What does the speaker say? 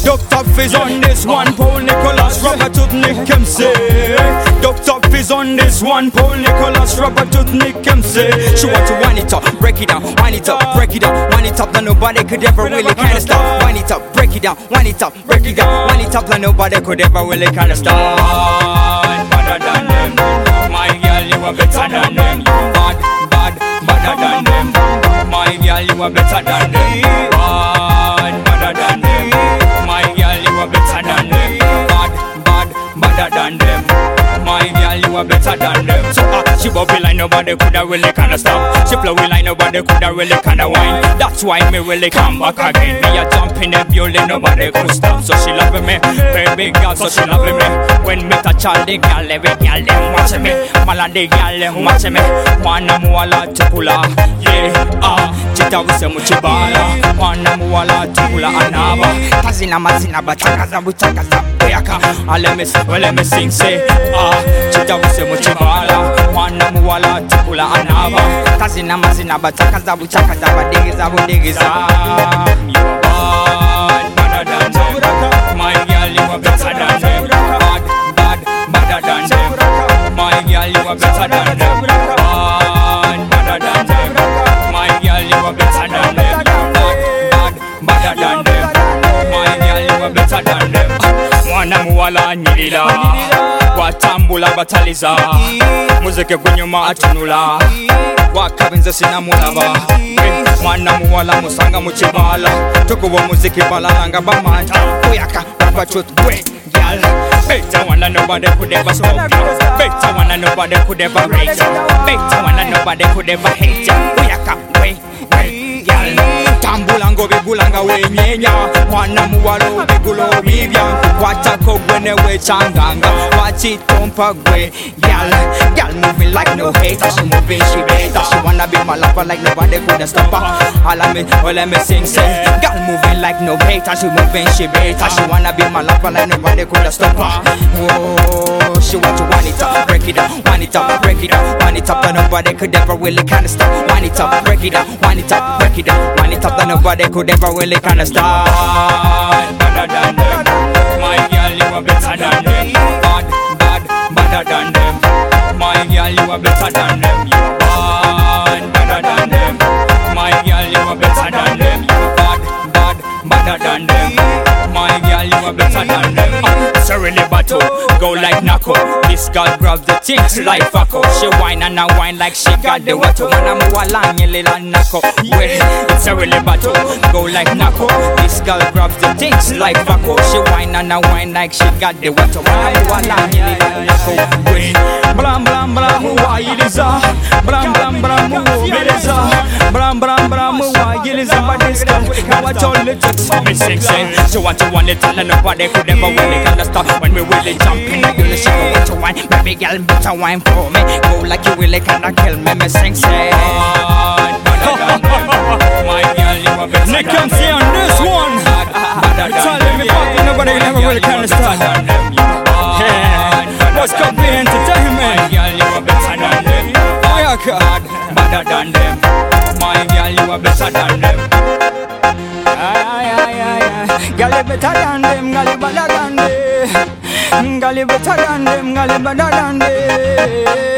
Dr. Fizz on this one, Paul Nicholas, Robert Tooth Nick MC. Dr. Fizz on this one, Paul Nicholas, Robert Tooth Nick MC. She want to wind it up, break it down, wind it up, break it down, wind it up, that nobody could ever really kind of stop. Wind it up, break it down, wind it up, break it down, wind it up, that nobody could ever really kind of stop. Better than them, my girl, you are better than them. Bad, better than them. My girl, you are better than them. Bad, better than them. My girl, you are better than them. Bad, better than them. My girl, you are better than them. So she bubble like nobody coulda really kinda stop. She flow like nobody coulda really kinda whine. That's why me really come back again. Me a jump in the building, nobody could stop. So she loving me, baby girl, so she loving me. When me touch all the girl, every girl them watching me. Malady girl them watching me. Wanna muala tipula, yeah chita wuse muchibala. Wanna muala tipula anaba. Kazina mazina batakaza butakaza buyaka. Let me sing say chita wuse muchibala. Wanna muala tipula anaba. Kazina mazina batakaza butakaza badigeza budigeza. You are bad, better than them. My girl, you are better than them. Bad, better than them. My girl, you are better than them. Bad, better than them. My girl, you are better than them. Bad, better than them. My girl, you are better than them. Mwana muwala nyirira, watambula bataliza. Muzike kunyuma atunula, wakabenza sinamulaba. Mwana muwala musanga muchibala. Tukuwa muziki balalanga bamanja. Kuyaka Robert Tooth great girl. Better one than nobody could ever stop you. Better one than nobody could ever rate you. Better one than nobody could ever hate you. Kuyaka great girl. Tambulango bigulanga wenyenya. Mwana muwalo bigulo bibya. Watako gwene we changanga. Wachitompa gwe girl. Girl moving like no hater. She moving, she better. She wanna be my lover like nobody could stop her. All let me sing. Girl moving like no hater. She moving, she better. She wanna be my lover like nobody could stop her. Oh, she want to wind it up, break it down, wind it up, break it down, wind it up, that nobody could ever really kind of stop. Wind it up, break it down, wind it up, break it down, wind it up, that nobody could ever really kind of stop. Better than them, my girl, you are better than them. Bad, better than them. My girl, you are better than them. You are better than them. My girl, you are better than them. Bad, better than them. My girl, you are better than them. It's a really battle, go like knuckle. This girl grabs the things like fuckle. She whine and I whine like she got the water. When I'm walang, you little knuckle. It's a really battle, go like knuckle. This girl grabs the things like fuckle. She whine and I whine like she got the water. When I'm walang, you little knuckle. Blam blam blam, why it is a blam blam blam, it is a blam blam blam, why it is a but this girl, now I told it to me sing. She want to want it and nobody could ever really understand. When we really jump in the girl, she go want to wine. Baby girl, better wine for me. Go like you really kinda kill me, me sing. My girl, you are better. Nick can see on this one. Telling me fucking nobody never really kinda stand. What's called entertainment? My girl, you are better than them. My God, better than them. My girl, you are better than them. Girl, you better than them, girl, you better than them. Girl, you better than them, girl, you better than them.